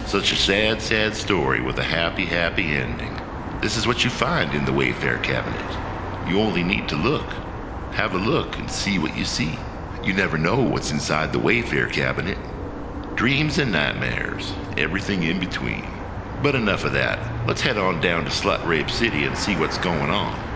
Such a sad, sad story with a happy, happy ending. This is what you find in the Wayfair cabinet. You only need to look. Have a look and see what you see. You never know what's inside the Wayfair cabinet. Dreams and nightmares, everything in between. But enough of that. Let's head on down to Slut Rape City and see what's going on.